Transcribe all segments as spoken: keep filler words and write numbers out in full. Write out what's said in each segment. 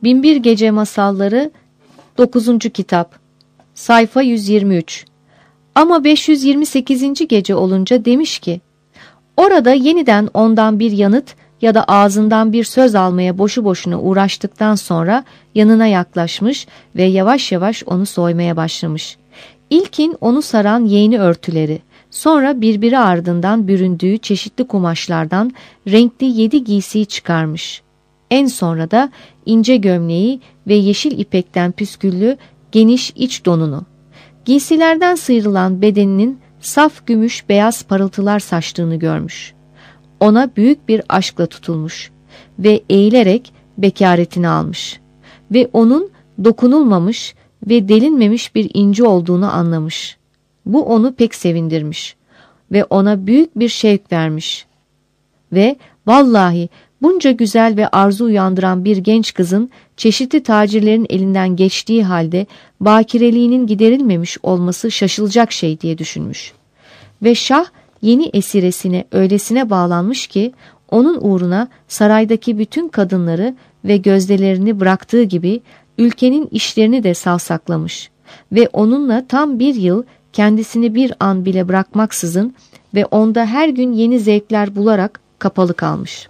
Binbir Gece Masalları dokuzuncu Kitap Sayfa yüz yirmi üç. Ama beş yüz yirmi sekizinci gece olunca demiş ki, orada yeniden ondan bir yanıt ya da ağzından bir söz almaya boşu boşuna uğraştıktan sonra yanına yaklaşmış ve yavaş yavaş onu soymaya başlamış. İlkin onu saran yeğni örtüleri, sonra birbiri ardından büründüğü çeşitli kumaşlardan renkli yedi giysiyi çıkarmış. En sonra da ince gömleği ve yeşil ipekten püsküllü geniş iç donunu. Giysilerden sıyrılan bedeninin saf gümüş beyaz parıltılar saçtığını görmüş. Ona büyük bir aşkla tutulmuş ve eğilerek bekaretini almış ve onun dokunulmamış ve delinmemiş bir inci olduğunu anlamış. Bu onu pek sevindirmiş ve ona büyük bir şevk vermiş. Ve vallahi bunca güzel ve arzu uyandıran bir genç kızın çeşitli tacirlerin elinden geçtiği halde bakireliğinin giderilmemiş olması şaşılacak şey diye düşünmüş. Ve şah yeni esiresine öylesine bağlanmış ki onun uğruna saraydaki bütün kadınları ve gözdelerini bıraktığı gibi ülkenin işlerini de savsaklamış ve onunla tam bir yıl kendisini bir an bile bırakmaksızın ve onda her gün yeni zevkler bularak kapalı kalmış.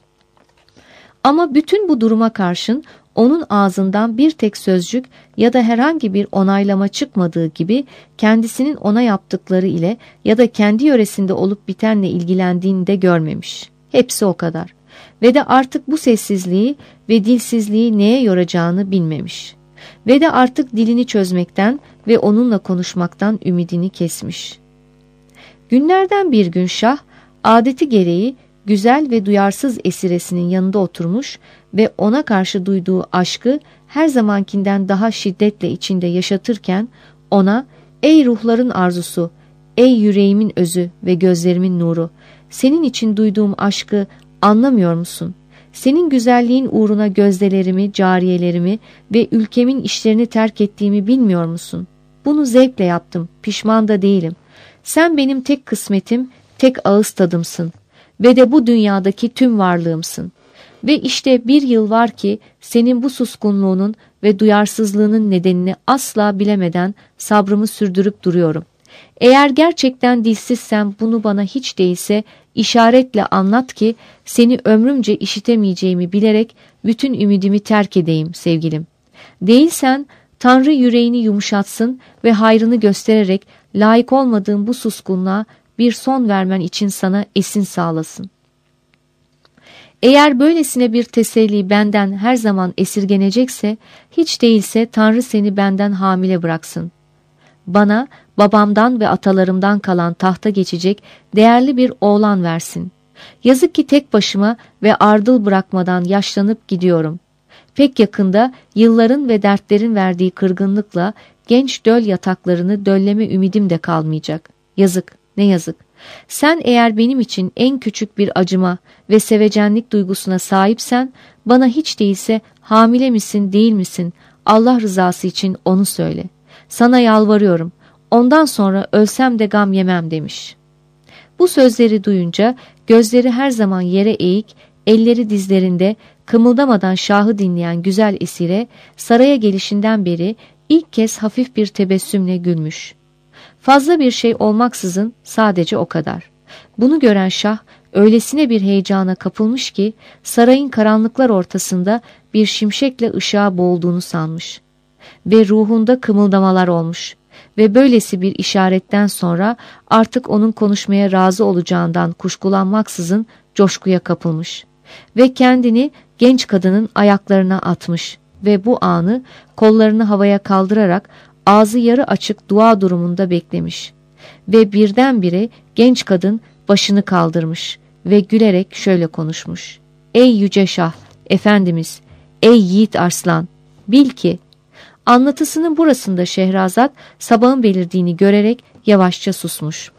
Ama bütün bu duruma karşın onun ağzından bir tek sözcük ya da herhangi bir onaylama çıkmadığı gibi kendisinin ona yaptıkları ile ya da kendi yöresinde olup bitenle ilgilendiğini de görmemiş. Hepsi o kadar. Ve de artık bu sessizliği ve dilsizliği neye yoracağını bilmemiş. Ve de artık dilini çözmekten ve onunla konuşmaktan ümidini kesmiş. Günlerden bir gün şah, adeti gereği güzel ve duyarsız esiresinin yanında oturmuş ve ona karşı duyduğu aşkı her zamankinden daha şiddetle içinde yaşatırken ona, ''Ey ruhların arzusu, ey yüreğimin özü ve gözlerimin nuru, senin için duyduğum aşkı anlamıyor musun? Senin güzelliğin uğruna gözdelerimi, cariyelerimi ve ülkemin işlerini terk ettiğimi bilmiyor musun? Bunu zevkle yaptım, pişman da değilim. Sen benim tek kısmetim, tek ağız tadımsın ve de bu dünyadaki tüm varlığımsın. Ve işte bir yıl var ki senin bu suskunluğunun ve duyarsızlığının nedenini asla bilemeden sabrımı sürdürüp duruyorum. Eğer gerçekten dilsizsem bunu bana hiç değilse işaretle anlat ki seni ömrümce işitemeyeceğimi bilerek bütün ümidimi terk edeyim sevgilim. Değilsen Tanrı yüreğini yumuşatsın ve hayrını göstererek layık olmadığım bu suskunluğa bir son vermen için sana esin sağlasın. Eğer böylesine bir teselli benden her zaman esirgenecekse, hiç değilse Tanrı seni benden hamile bıraksın. Bana babamdan ve atalarımdan kalan tahta geçecek değerli bir oğlan versin. Yazık ki tek başıma ve ardıl bırakmadan yaşlanıp gidiyorum. Pek yakında yılların ve dertlerin verdiği kırgınlıkla genç döl yataklarını dölleme ümidim de kalmayacak. Yazık, ne yazık. Sen eğer benim için en küçük bir acıma ve sevecenlik duygusuna sahipsen, bana hiç değilse hamile misin değil misin, Allah rızası için onu söyle. Sana yalvarıyorum, ondan sonra ölsem de gam yemem demiş. Bu sözleri duyunca gözleri her zaman yere eğik, elleri dizlerinde kımıldamadan şahı dinleyen güzel esire saraya gelişinden beri ilk kez hafif bir tebessümle gülmüş. Fazla bir şey olmaksızın sadece o kadar. Bunu gören şah öylesine bir heyecana kapılmış ki sarayın karanlıklar ortasında bir şimşekle ışığa boğulduğunu sanmış. Ve ruhunda kımıldamalar olmuş. Ve böylesi bir işaretten sonra artık onun konuşmaya razı olacağından kuşkulanmaksızın coşkuya kapılmış. Ve kendini genç kadının ayaklarına atmış ve bu anı kollarını havaya kaldırarak ağzı yarı açık dua durumunda beklemiş. Ve birdenbire genç kadın başını kaldırmış ve gülerek şöyle konuşmuş. Ey yüce şah, efendimiz, ey yiğit arslan, bil ki... Anlatısının burasında Şehrazat sabahın belirdiğini görerek yavaşça susmuş.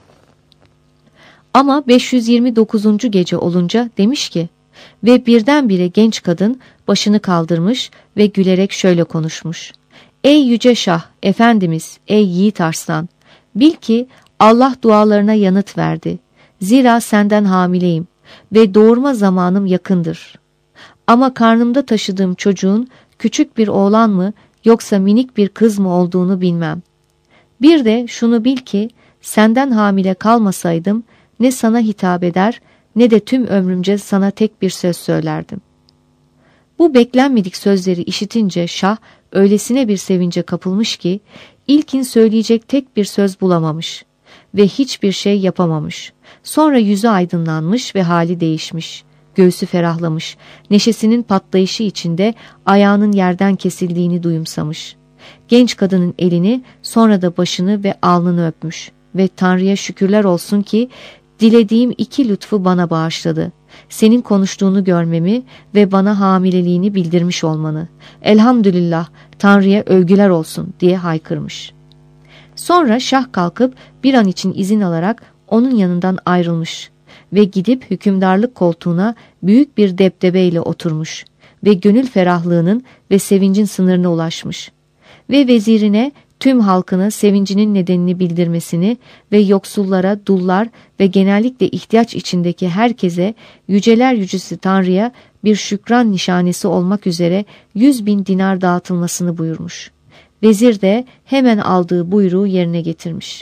Ama beş yüz yirmi dokuzuncu gece olunca demiş ki, ve birdenbire genç kadın başını kaldırmış ve gülerek şöyle konuşmuş. Ey yüce şah, efendimiz, ey yiğit arslan, bil ki Allah dualarına yanıt verdi. Zira senden hamileyim ve doğurma zamanım yakındır. Ama karnımda taşıdığım çocuğun küçük bir oğlan mı yoksa minik bir kız mı olduğunu bilmem. Bir de şunu bil ki senden hamile kalmasaydım ne sana hitap eder ne de tüm ömrümce sana tek bir söz söylerdim. Bu beklenmedik sözleri işitince şah öylesine bir sevince kapılmış ki ilkin söyleyecek tek bir söz bulamamış ve hiçbir şey yapamamış. Sonra yüzü aydınlanmış ve hali değişmiş. Göğsü ferahlamış. Neşesinin patlayışı içinde ayağının yerden kesildiğini duyumsamış. Genç kadının elini, sonra da başını ve alnını öpmüş ve Tanrı'ya şükürler olsun ki dilediğim iki lütfu bana bağışladı. Senin konuştuğunu görmemi ve bana hamileliğini bildirmiş olmanı. Elhamdülillah, Tanrı'ya övgüler olsun diye haykırmış. Sonra şah kalkıp bir an için izin alarak onun yanından ayrılmış ve gidip hükümdarlık koltuğuna büyük bir debdebeyle oturmuş ve gönül ferahlığının ve sevincin sınırına ulaşmış ve vezirine tüm halkına sevincinin nedenini bildirmesini ve yoksullara, dullar ve genellikle ihtiyaç içindeki herkese yüceler yücesi Tanrı'ya bir şükran nişanesi olmak üzere yüz bin dinar dağıtılmasını buyurmuş. Vezir de hemen aldığı buyruğu yerine getirmiş.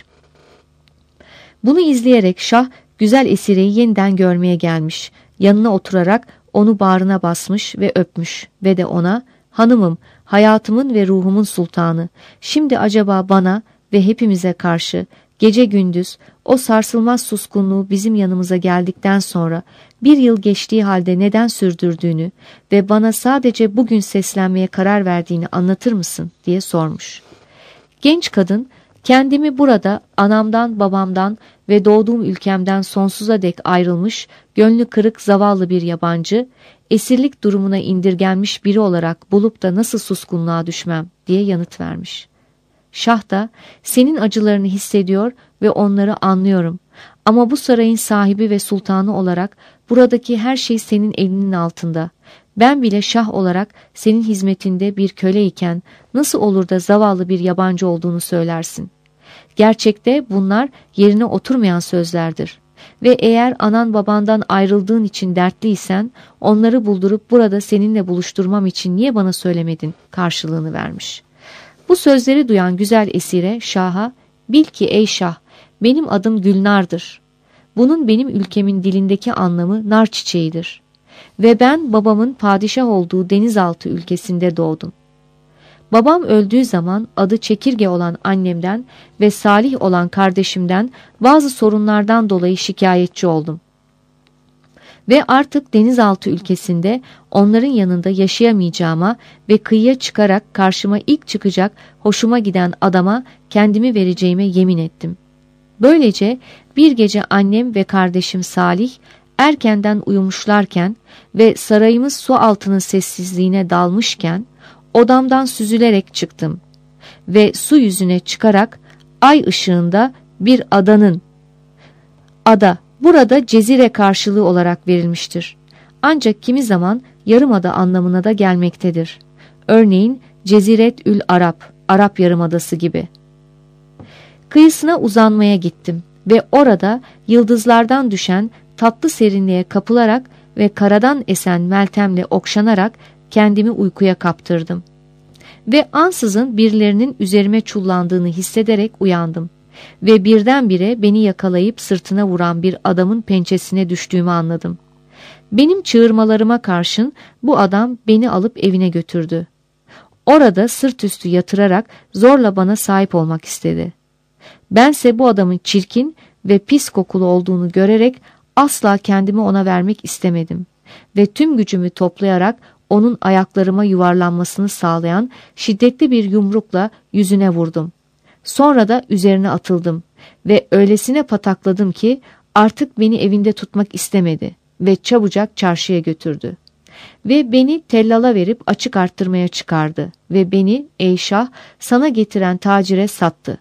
Bunu izleyerek şah güzel esireyi yeniden görmeye gelmiş. Yanına oturarak onu bağrına basmış ve öpmüş ve de ona "Hanımım, hayatımın ve ruhumun sultanı, şimdi acaba bana ve hepimize karşı gece gündüz o sarsılmaz suskunluğu bizim yanımıza geldikten sonra bir yıl geçtiği halde neden sürdürdüğünü ve bana sadece bugün seslenmeye karar verdiğini anlatır mısın?" diye sormuş. Genç kadın, "Kendimi burada anamdan, babamdan ve doğduğum ülkemden sonsuza dek ayrılmış, gönlü kırık zavallı bir yabancı, esirlik durumuna indirgenmiş biri olarak bulup da nasıl suskunluğa düşmem?" diye yanıt vermiş. Şah da, "Senin acılarını hissediyor ve onları anlıyorum. Ama bu sarayın sahibi ve sultanı olarak buradaki her şey senin elinin altında. Ben bile şah olarak senin hizmetinde bir köle iken nasıl olur da zavallı bir yabancı olduğunu söylersin? Gerçekte bunlar yerine oturmayan sözlerdir. Ve eğer anan babandan ayrıldığın için dertliysen onları buldurup burada seninle buluşturmam için niye bana söylemedin?" karşılığını vermiş. Bu sözleri duyan güzel esire şaha, "Bil ki ey şah, benim adım Gülnar'dır. Bunun benim ülkemin dilindeki anlamı nar çiçeğidir. Ve ben babamın padişah olduğu denizaltı ülkesinde doğdum. Babam öldüğü zaman adı Çekirge olan annemden ve Salih olan kardeşimden bazı sorunlardan dolayı şikayetçi oldum. Ve artık denizaltı ülkesinde onların yanında yaşayamayacağıma ve kıyıya çıkarak karşıma ilk çıkacak hoşuma giden adama kendimi vereceğime yemin ettim. Böylece bir gece annem ve kardeşim Salih erkenden uyumuşlarken ve sarayımız su altının sessizliğine dalmışken odamdan süzülerek çıktım ve su yüzüne çıkarak ay ışığında bir adanın, ada burada cezire karşılığı olarak verilmiştir. Ancak kimi zaman yarımada anlamına da gelmektedir. Örneğin Ceziret-ül Arap, Arap Yarımadası gibi. Kıyısına uzanmaya gittim ve orada yıldızlardan düşen tatlı serinliğe kapılarak ve karadan esen meltemle okşanarak kendimi uykuya kaptırdım. Ve ansızın birilerinin üzerime çullandığını hissederek uyandım. Ve birdenbire beni yakalayıp sırtına vuran bir adamın pençesine düştüğümü anladım. Benim çığırmalarıma karşın bu adam beni alıp evine götürdü. Orada sırt üstü yatırarak zorla bana sahip olmak istedi. Bense bu adamın çirkin ve pis kokulu olduğunu görerek asla kendimi ona vermek istemedim. Ve tüm gücümü toplayarak onun ayaklarıma yuvarlanmasını sağlayan şiddetli bir yumrukla yüzüne vurdum. Sonra da üzerine atıldım ve öylesine patakladım ki artık beni evinde tutmak istemedi ve çabucak çarşıya götürdü. Ve beni tellala verip açık arttırmaya çıkardı ve beni ey şah sana getiren tacire sattı.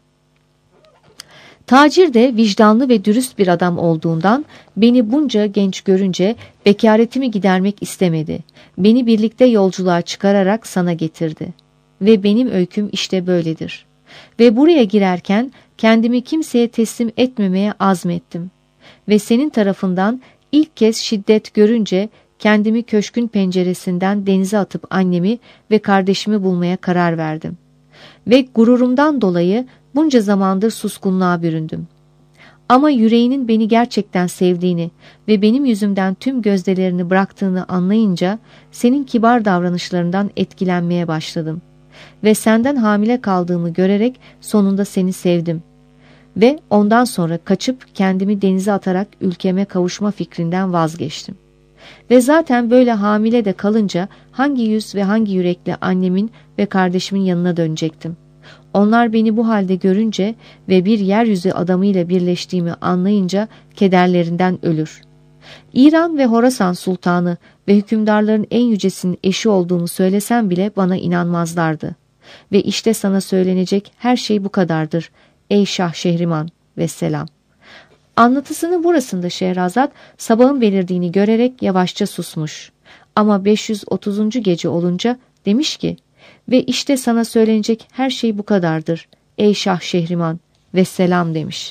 Tacir de vicdanlı ve dürüst bir adam olduğundan beni bunca genç görünce bekaretimi gidermek istemedi. Beni birlikte yolculuğa çıkararak sana getirdi. Ve benim öyküm işte böyledir. Ve buraya girerken kendimi kimseye teslim etmemeye azmettim. Ve senin tarafından ilk kez şiddet görünce kendimi köşkün penceresinden denize atıp annemi ve kardeşimi bulmaya karar verdim. Ve gururumdan dolayı bunca zamandır suskunluğa büründüm. Ama yüreğinin beni gerçekten sevdiğini ve benim yüzümden tüm gözdelerini bıraktığını anlayınca senin kibar davranışlarından etkilenmeye başladım. Ve senden hamile kaldığımı görerek sonunda seni sevdim. Ve ondan sonra kaçıp kendimi denize atarak ülkeme kavuşma fikrinden vazgeçtim. Ve zaten böyle hamile de kalınca hangi yüz ve hangi yürekle annemin ve kardeşimin yanına dönecektim. Onlar beni bu halde görünce ve bir yeryüzü adamıyla birleştiğimi anlayınca kederlerinden ölür. İran ve Horasan sultanı ve hükümdarların en yücesinin eşi olduğumu söylesem bile bana inanmazlardı. Ve işte sana söylenecek her şey bu kadardır. Ey Şah Şehriman vesselam. Anlatısının burasında Şehrazat sabahın belirdiğini görerek yavaşça susmuş. Ama beş yüz otuzuncu gece olunca demiş ki, ve işte sana söylenecek her şey bu kadardır. Ey Şah Şehriman vesselam demiş.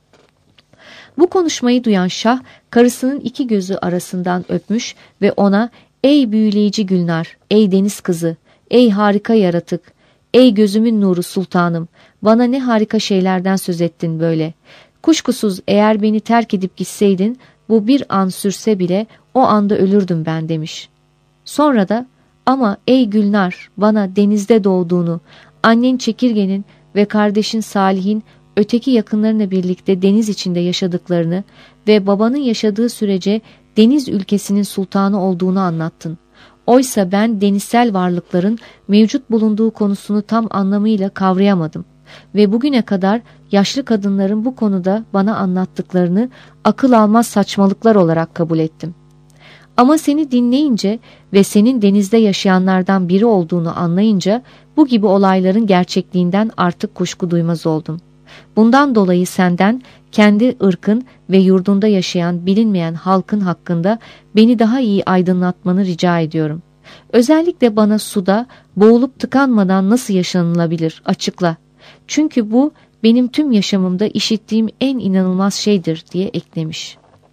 Bu konuşmayı duyan Şah karısının iki gözü arasından öpmüş ve ona ey büyüleyici Gülnar, ey deniz kızı, ey harika yaratık, ey gözümün nuru sultanım, bana ne harika şeylerden söz ettin böyle. Kuşkusuz eğer beni terk edip gitseydin bu bir an sürse bile o anda ölürdüm ben demiş. Sonra da ama ey Gülnar bana denizde doğduğunu, annen Çekirge'nin ve kardeşin Salih'in öteki yakınlarına birlikte deniz içinde yaşadıklarını ve babanın yaşadığı sürece deniz ülkesinin sultanı olduğunu anlattın. Oysa ben denizsel varlıkların mevcut bulunduğu konusunu tam anlamıyla kavrayamadım ve bugüne kadar yaşlı kadınların bu konuda bana anlattıklarını akıl almaz saçmalıklar olarak kabul ettim. Ama seni dinleyince ve senin denizde yaşayanlardan biri olduğunu anlayınca bu gibi olayların gerçekliğinden artık kuşku duymaz oldum. Bundan dolayı senden kendi ırkın ve yurdunda yaşayan bilinmeyen halkın hakkında beni daha iyi aydınlatmanı rica ediyorum. Özellikle bana suda boğulup tıkanmadan nasıl yaşanılabilir açıkla. Çünkü bu benim tüm yaşamımda işittiğim en inanılmaz şeydir diye eklemiş.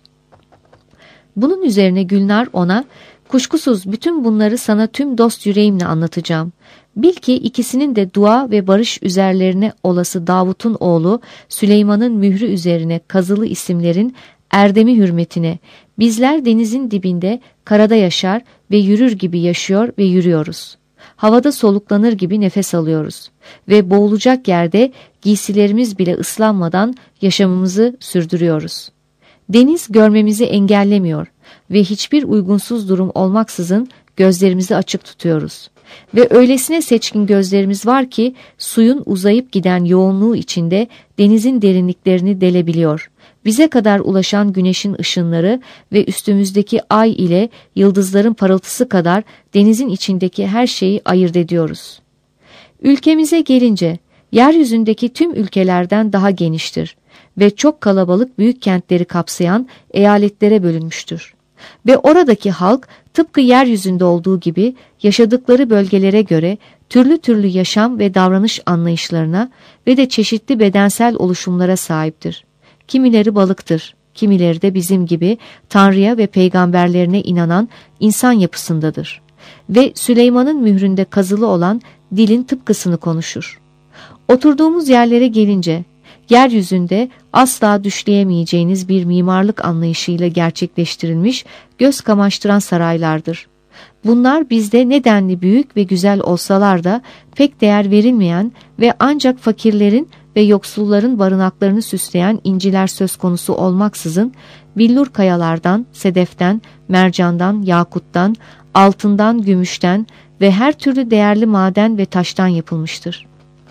Bunun üzerine Gülnar ona, kuşkusuz bütün bunları sana tüm dost yüreğimle anlatacağım. Bil ki ikisinin de dua ve barış üzerlerine olası Davut'un oğlu Süleyman'ın mührü üzerine kazılı isimlerin erdemi hürmetine bizler denizin dibinde karada yaşar ve yürür gibi yaşıyor ve yürüyoruz. Havada soluklanır gibi nefes alıyoruz ve boğulacak yerde giysilerimiz bile ıslanmadan yaşamımızı sürdürüyoruz. Deniz görmemizi engellemiyor ve hiçbir uygunsuz durum olmaksızın gözlerimizi açık tutuyoruz. Ve öylesine seçkin gözlerimiz var ki suyun uzayıp giden yoğunluğu içinde denizin derinliklerini delebiliyor. Bize kadar ulaşan güneşin ışınları ve üstümüzdeki ay ile yıldızların parıltısı kadar denizin içindeki her şeyi ayırt ediyoruz. Ülkemize gelince yeryüzündeki tüm ülkelerden daha geniştir ve çok kalabalık büyük kentleri kapsayan eyaletlere bölünmüştür. Ve oradaki halk tıpkı yeryüzünde olduğu gibi yaşadıkları bölgelere göre türlü türlü yaşam ve davranış anlayışlarına ve de çeşitli bedensel oluşumlara sahiptir. Kimileri balıktır, kimileri de bizim gibi Tanrı'ya ve peygamberlerine inanan insan yapısındadır. Ve Süleyman'ın mühründe kazılı olan dilin tıpkısını konuşur. Oturduğumuz yerlere gelince, yeryüzünde asla düşleyemeyeceğiniz bir mimarlık anlayışıyla gerçekleştirilmiş göz kamaştıran saraylardır. Bunlar bizde nedenli büyük ve güzel olsalar da pek değer verilmeyen ve ancak fakirlerin ve yoksulların barınaklarını süsleyen inciler söz konusu olmaksızın billur kayalardan, sedeften, mercandan, yakuttan, altından, gümüşten ve her türlü değerli maden ve taştan yapılmıştır.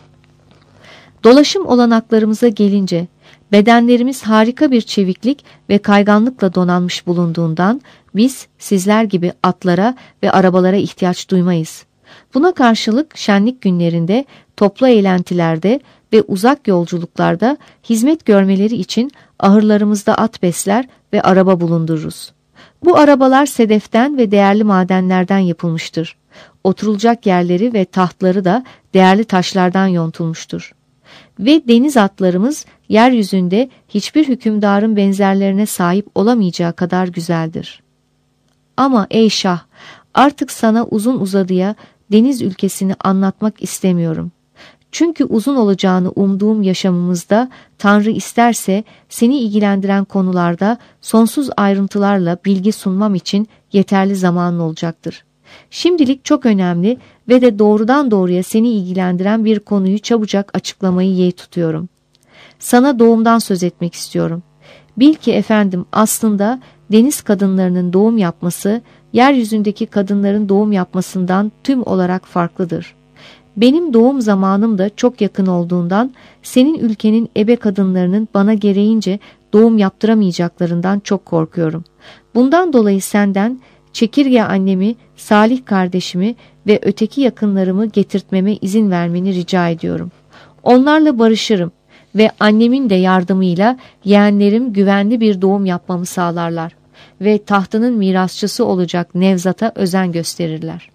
Dolaşım olanaklarımıza gelince, bedenlerimiz harika bir çeviklik ve kayganlıkla donanmış bulunduğundan biz sizler gibi atlara ve arabalara ihtiyaç duymayız. Buna karşılık şenlik günlerinde, toplu eğlentilerde ve uzak yolculuklarda hizmet görmeleri için ahırlarımızda at besler ve araba bulundururuz. Bu arabalar sedeften ve değerli madenlerden yapılmıştır. Oturulacak yerleri ve tahtları da değerli taşlardan yontulmuştur. Ve deniz atlarımız yeryüzünde hiçbir hükümdarın benzerlerine sahip olamayacağı kadar güzeldir. Ama ey Şah, artık sana uzun uzadıya deniz ülkesini anlatmak istemiyorum. Çünkü uzun olacağını umduğum yaşamımızda Tanrı isterse seni ilgilendiren konularda sonsuz ayrıntılarla bilgi sunmam için yeterli zamanın olacaktır. Şimdilik çok önemli ve de doğrudan doğruya seni ilgilendiren bir konuyu çabucak açıklamayı yeğ tutuyorum. Sana doğumdan söz etmek istiyorum. Bil ki efendim, aslında deniz kadınlarının doğum yapması, yeryüzündeki kadınların doğum yapmasından tüm olarak farklıdır. Benim doğum zamanım da çok yakın olduğundan, senin ülkenin ebe kadınlarının bana gereğince doğum yaptıramayacaklarından çok korkuyorum. Bundan dolayı senden çekirge annemi, Salih kardeşimi ve öteki yakınlarımı getirtmeme izin vermeni rica ediyorum. Onlarla barışırım ve annemin de yardımıyla yeğenlerim güvenli bir doğum yapmamı sağlarlar ve tahtının mirasçısı olacak Nevzat'a özen gösterirler.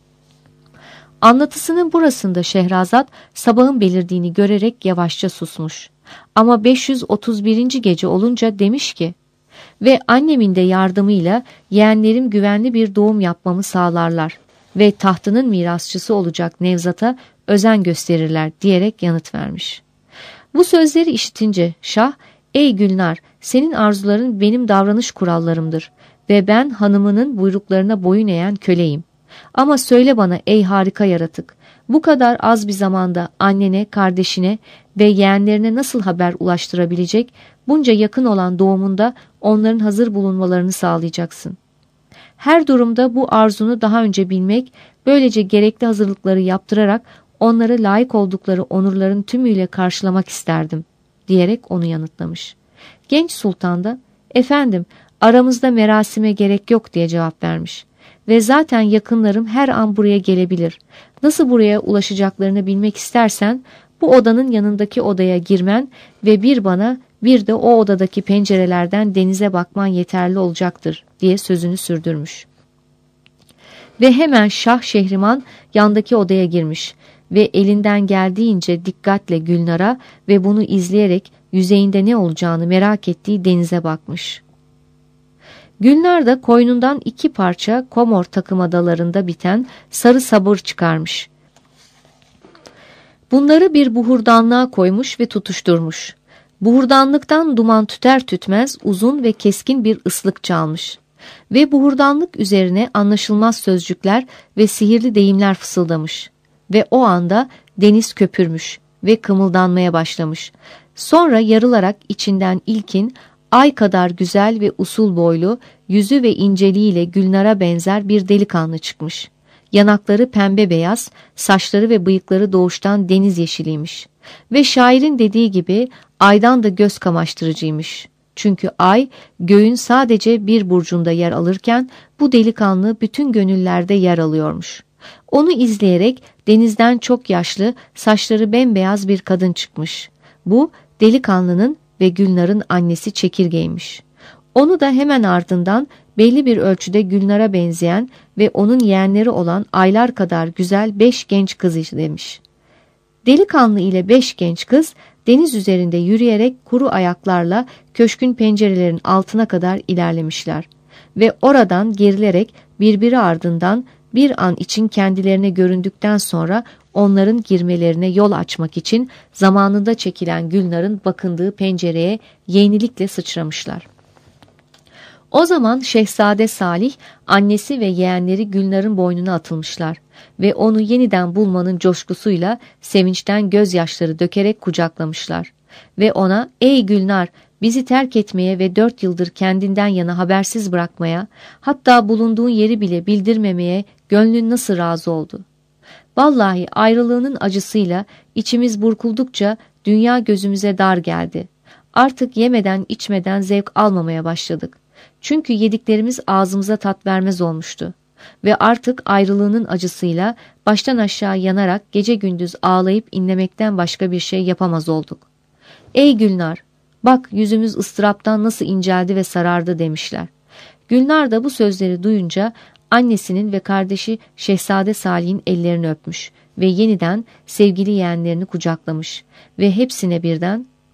Anlatısının burasında Şehrazat sabahın belirdiğini görerek yavaşça susmuş. Ama beş yüz otuz birinci gece olunca demiş ki, ve annemin de yardımıyla yeğenlerim güvenli bir doğum yapmamı sağlarlar ve tahtının mirasçısı olacak Nevzat'a özen gösterirler diyerek yanıt vermiş. Bu sözleri işitince Şah, ey Gülnar, senin arzuların benim davranış kurallarımdır ve ben hanımının buyruklarına boyun eğen köleyim. Ama söyle bana ey harika yaratık, bu kadar az bir zamanda annene, kardeşine ve yeğenlerine nasıl haber ulaştırabilecek, bunca yakın olan doğumunda onların hazır bulunmalarını sağlayacaksın. Her durumda bu arzunu daha önce bilmek, böylece gerekli hazırlıkları yaptırarak onları layık oldukları onurların tümüyle karşılamak isterdim, diyerek onu yanıtlamış. Genç sultan da, efendim aramızda merasime gerek yok diye cevap vermiş. Ve zaten yakınlarım her an buraya gelebilir. Nasıl buraya ulaşacaklarını bilmek istersen, bu odanın yanındaki odaya girmen ve bir bana bir de o odadaki pencerelerden denize bakman yeterli olacaktır, diye sözünü sürdürmüş. Ve hemen Şah Şehriman yandaki odaya girmiş ve elinden geldiğince dikkatle Gülnar'a ve bunu izleyerek yüzeyinde ne olacağını merak ettiği denize bakmış. Gülnar da koynundan iki parça komor takım adalarında biten sarı sabır çıkarmış. Bunları bir buhurdanlığa koymuş ve tutuşturmuş. Buhurdanlıktan duman tüter tütmez uzun ve keskin bir ıslık çalmış. Ve buhurdanlık üzerine anlaşılmaz sözcükler ve sihirli deyimler fısıldamış. Ve o anda deniz köpürmüş ve kımıldanmaya başlamış. Sonra yarılarak içinden ilkin, ay kadar güzel ve usul boylu, yüzü ve inceliğiyle Gülnar'a benzer bir delikanlı çıkmış. Yanakları pembe beyaz, saçları ve bıyıkları doğuştan deniz yeşiliymiş. Ve şairin dediği gibi aydan da göz kamaştırıcıymış. Çünkü ay göğün sadece bir burcunda yer alırken bu delikanlı bütün gönüllerde yer alıyormuş. Onu izleyerek denizden çok yaşlı, saçları bembeyaz bir kadın çıkmış. Bu delikanlının ve Gülnar'ın annesi Çekirge'ymiş. Onu da hemen ardından belli bir ölçüde Gülnar'a benzeyen ve onun yeğenleri olan aylar kadar güzel beş genç kız izlemiş. Delikanlı ile beş genç kız deniz üzerinde yürüyerek kuru ayaklarla köşkün pencerelerin altına kadar ilerlemişler ve oradan gerilerek birbiri ardından bir an için kendilerine göründükten sonra onların girmelerine yol açmak için zamanında çekilen Gülnar'ın bakındığı pencereye yeğnilikle sıçramışlar. O zaman Şehzade Salih, annesi ve yeğenleri Gülnar'ın boynuna atılmışlar ve onu yeniden bulmanın coşkusuyla sevinçten gözyaşları dökerek kucaklamışlar. Ve ona, ''Ey Gülnar, bizi terk etmeye ve dört yıldır kendinden yana habersiz bırakmaya, hatta bulunduğun yeri bile bildirmemeye gönlün nasıl razı oldu? Vallahi ayrılığının acısıyla içimiz burkuldukça dünya gözümüze dar geldi. Artık yemeden içmeden zevk almamaya başladık. Çünkü yediklerimiz ağzımıza tat vermez olmuştu. Ve artık ayrılığının acısıyla baştan aşağı yanarak gece gündüz ağlayıp inlemekten başka bir şey yapamaz olduk. Ey Gülnar, bak yüzümüz ıstıraptan nasıl inceldi ve sarardı demişler. Gülnar da bu sözleri duyunca annesinin ve kardeşi Şehzade Salih'in ellerini öpmüş ve yeniden sevgili yeğenlerini kucaklamış ve hepsine birden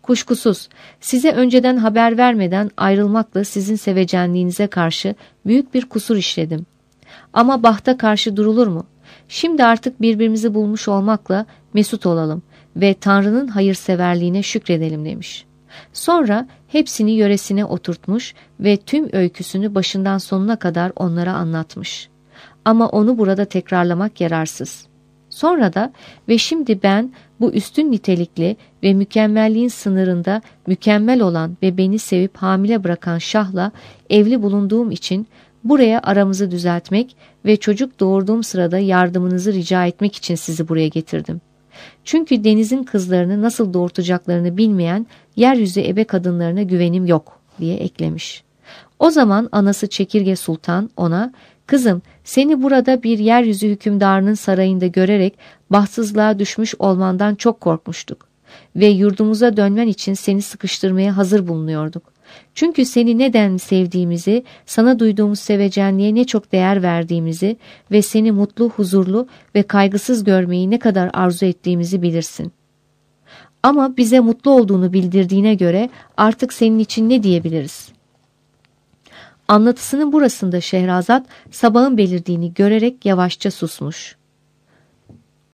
Kuşkusuz size önceden haber vermeden ayrılmakla sizin sevecenliğinize karşı büyük bir kusur işledim. Ama bahta karşı durulur mu? Şimdi artık birbirimizi bulmuş olmakla mesut olalım ve Tanrı'nın hayırseverliğine şükredelim demiş. Sonra hepsini yöresine oturtmuş ve tüm öyküsünü başından sonuna kadar onlara anlatmış. Ama onu burada tekrarlamak yararsız. Sonra da ve şimdi ben bu üstün nitelikli ve mükemmelliğin sınırında mükemmel olan ve beni sevip hamile bırakan Şah'la evli bulunduğum için buraya aramızı düzeltmek ve çocuk doğurduğum sırada yardımınızı rica etmek için sizi buraya getirdim. Çünkü denizin kızlarını nasıl doğurtacaklarını bilmeyen yeryüzü ebe kadınlarına güvenim yok diye eklemiş. O zaman anası Çekirge Sultan ona, kızım seni burada bir yeryüzü hükümdarının sarayında görerek bahtsızlığa düşmüş olmandan çok korkmuştuk ve yurdumuza dönmen için seni sıkıştırmaya hazır bulunuyorduk. Çünkü seni neden sevdiğimizi, sana duyduğumuz sevecenliğe ne çok değer verdiğimizi ve seni mutlu, huzurlu ve kaygısız görmeyi ne kadar arzu ettiğimizi bilirsin. Ama bize mutlu olduğunu bildirdiğine göre artık senin için ne diyebiliriz? Anlatısının burasında Şehrazat sabahın belirdiğini görerek yavaşça susmuş.